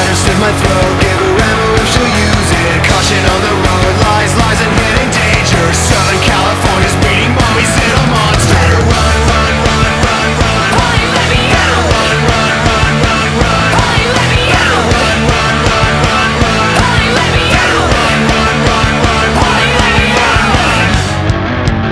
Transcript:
slit my throat. Give her ammo if she'll use it. Caution on the road, lies, lies and hidden danger. Southern California's beating mommy's little monster. Better run, run, run, run, run. Polly, let me out. Run, run, run, run, run. Polly, let me out. Run, run, run, run, run. Polly, let me out. Run, run, run, run. Polly, let me out.